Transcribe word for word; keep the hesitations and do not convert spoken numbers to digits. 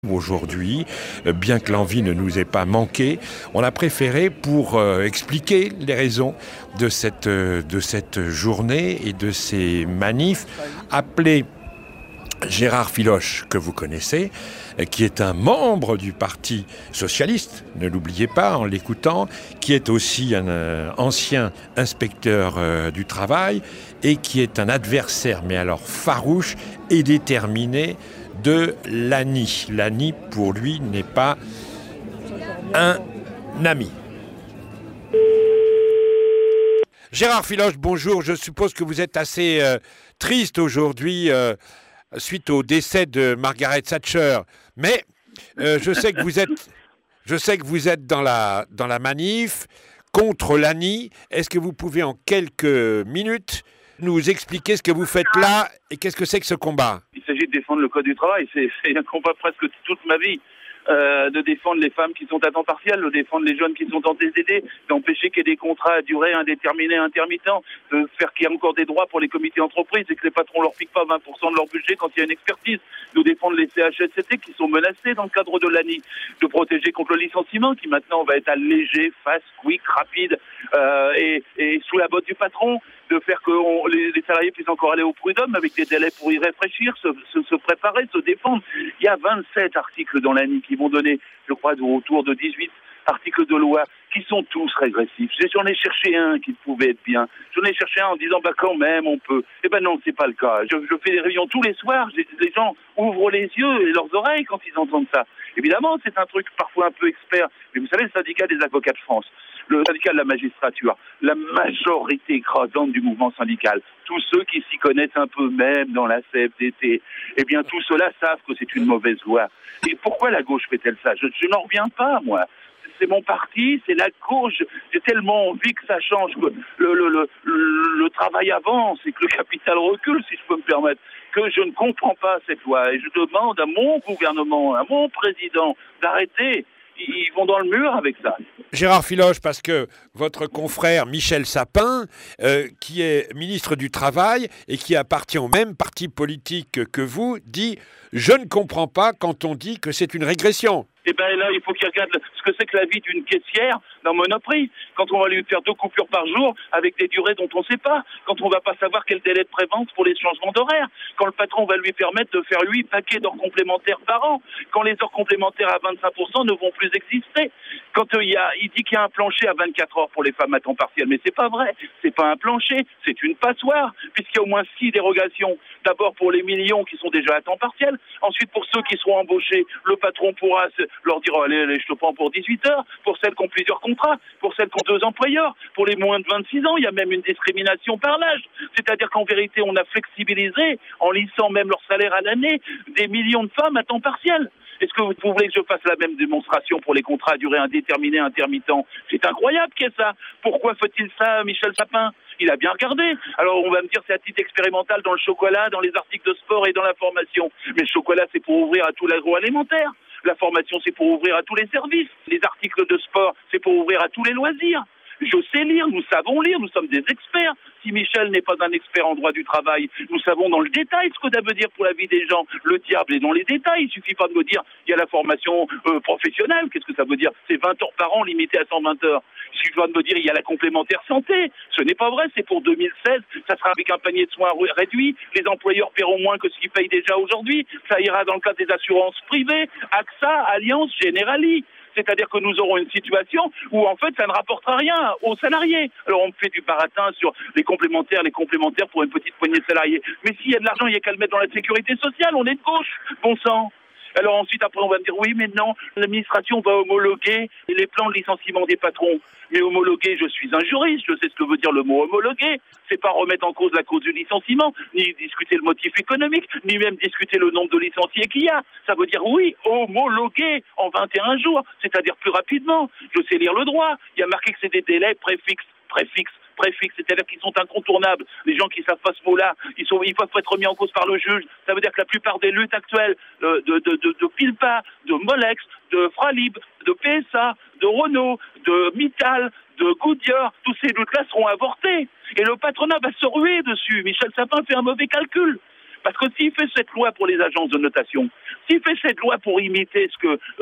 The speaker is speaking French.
Aujourd'hui, euh, bien que l'envie ne nous ait pas manqué, on a préféré, pour euh, expliquer les raisons de cette, euh, de cette journée et de ces manifs, appeler Gérard Filoche, que vous connaissez, euh, qui est un membre du Parti socialiste, ne l'oubliez pas en l'écoutant, qui est aussi un euh, ancien inspecteur euh, du travail et qui est un adversaire, mais alors farouche et déterminé, de l'A N I. L'A N I, pour lui, n'est pas un ami. Gérard Filoche, bonjour. Je suppose que vous êtes assez euh, triste aujourd'hui euh, suite au décès de Margaret Thatcher. Mais euh, je sais que vous êtes, je sais que vous êtes dans la, dans la manif contre l'A N I. Est-ce que vous pouvez en quelques minutes nous expliquer ce que vous faites là et qu'est-ce que c'est que ce combat ? Il s'agit de défendre le code du travail. C'est, c'est un combat presque toute ma vie. Euh, de défendre les femmes qui sont à temps partiel, de défendre les jeunes qui sont en T D D, d'empêcher qu'il y ait des contrats à durée indéterminée, intermittents, de faire qu'il y ait encore des droits pour les comités d'entreprise et que les patrons leur piquent pas vingt pour cent de leur budget quand il y a une expertise, de défendre les C H S C T qui sont menacés dans le cadre de l'A N I, de protéger contre le licenciement qui maintenant va être allégé, fast, quick, rapide euh, et, et sous la botte du patron, de faire que on, les, les salariés puissent encore aller au prud'homme avec des délais pour y réfléchir, se, se, se préparer, se défendre. Il y a vingt-sept articles dans l'A N I qui vont donner, je crois, autour de dix-huit articles de loi qui sont tous régressifs. J'en ai cherché un qui pouvait être bien. J'en ai cherché un en disant, bah quand même, on peut. Eh ben non, c'est pas le cas. Je, je fais des réunions tous les soirs. Les gens ouvrent les yeux et leurs oreilles quand ils entendent ça. Évidemment, c'est un truc parfois un peu expert. Mais vous savez, le syndicat des avocats de France, le syndicat de la magistrature, la majorité écrasante du mouvement syndical, tous ceux qui s'y connaissent un peu même dans la C F D T, eh bien tous ceux-là savent que c'est une mauvaise loi. Et pourquoi la gauche fait-elle ça ? Je, je n'en reviens pas, moi. C'est mon parti, c'est la gauche. J'ai tellement envie que ça change, que le, le, le, le, le travail avance et que le capital recule, si je peux me permettre, que je ne comprends pas cette loi. Et je demande à mon gouvernement, à mon président, d'arrêter. Ils vont dans le mur avec ça. Gérard Filoche, parce que votre confrère Michel Sapin, euh, qui est ministre du Travail et qui appartient au même parti politique que vous, dit « Je ne comprends pas quand on dit que c'est une régression ». Eh bien là, il faut qu'il regarde ce que c'est que la vie d'une caissière dans Monoprix. Quand on va lui faire deux coupures par jour avec des durées dont on ne sait pas. Quand on ne va pas savoir quel délai de prévente pour les changements d'horaire. Quand le patron va lui permettre de faire huit paquets d'heures complémentaires par an. Quand les heures complémentaires à vingt-cinq pour cent ne vont plus exister. Quand euh, il, y a, il dit qu'il y a un plancher à vingt-quatre heures pour les femmes à temps partiel. Mais c'est pas vrai. C'est pas un plancher. C'est une passoire. Puisqu'il y a au moins six dérogations. D'abord pour les millions qui sont déjà à temps partiel. Ensuite pour ceux qui seront embauchés. Le patron pourra se leur dire, oh, allez, allez, je te prends pour dix-huit heures, pour celles qui ont plusieurs contrats, pour celles qui ont deux employeurs, pour les moins de vingt-six ans, il y a même une discrimination par l'âge. C'est-à-dire qu'en vérité, on a flexibilisé, en lissant même leur salaire à l'année, des millions de femmes à temps partiel. Est-ce que vous voulez que je fasse la même démonstration pour les contrats à durée indéterminée, intermittents ? C'est incroyable qu'il y ait ça. Pourquoi faut-il ça, Michel Sapin ? Il a bien regardé. Alors on va me dire c'est à titre expérimental dans le chocolat, dans les articles de sport et dans la formation. Mais le chocolat, c'est pour ouvrir à tout l'agroalimentaire. La formation, c'est pour ouvrir à tous les services. Les articles de sport, c'est pour ouvrir à tous les loisirs. Je sais lire, nous savons lire, nous sommes des experts. Si Michel n'est pas un expert en droit du travail, nous savons dans le détail ce que ça veut dire pour la vie des gens. Le diable est dans les détails. Il suffit pas de me dire il y a la formation euh, professionnelle. Qu'est-ce que ça veut dire ? C'est vingt heures par an limité à cent vingt heures. Il suffit pas de me dire il y a la complémentaire santé. Ce n'est pas vrai, c'est pour deux mille seize. Ça sera avec un panier de soins réduit. Les employeurs paieront moins que ce qu'ils payent déjà aujourd'hui. Ça ira dans le cadre des assurances privées. A X A, Allianz, Generali. C'est-à-dire que nous aurons une situation où, en fait, ça ne rapportera rien aux salariés. Alors, on fait du baratin sur les complémentaires, les complémentaires pour une petite poignée de salariés. Mais s'il y a de l'argent, il n'y a qu'à le mettre dans la sécurité sociale. On est de gauche, bon sang. Alors ensuite, après, on va me dire, oui, mais non, l'administration va homologuer les plans de licenciement des patrons. Mais homologuer, je suis un juriste, je sais ce que veut dire le mot homologuer. C'est pas remettre en cause la cause du licenciement, ni discuter le motif économique, ni même discuter le nombre de licenciés qu'il y a. Ça veut dire, oui, homologuer en vingt et un jours, c'est-à-dire plus rapidement. Je sais lire le droit. Il y a marqué que c'est des délais préfixes, préfixes. préfixes, c'est-à-dire qu'ils sont incontournables. Les gens qui ne savent pas ce mot-là, ils sont, ils peuvent pas être remis en cause par le juge. Ça veut dire que la plupart des luttes actuelles euh, de, de, de, de Pilpa, de Molex, de Fralib, de P S A, de Renault, de Mittal, de Goodyear, tous ces luttes-là seront avortées. Et le patronat va se ruer dessus. Michel Sapin fait un mauvais calcul. Parce que s'il fait cette loi pour les agences de notation, s'il fait cette loi pour imiter ce que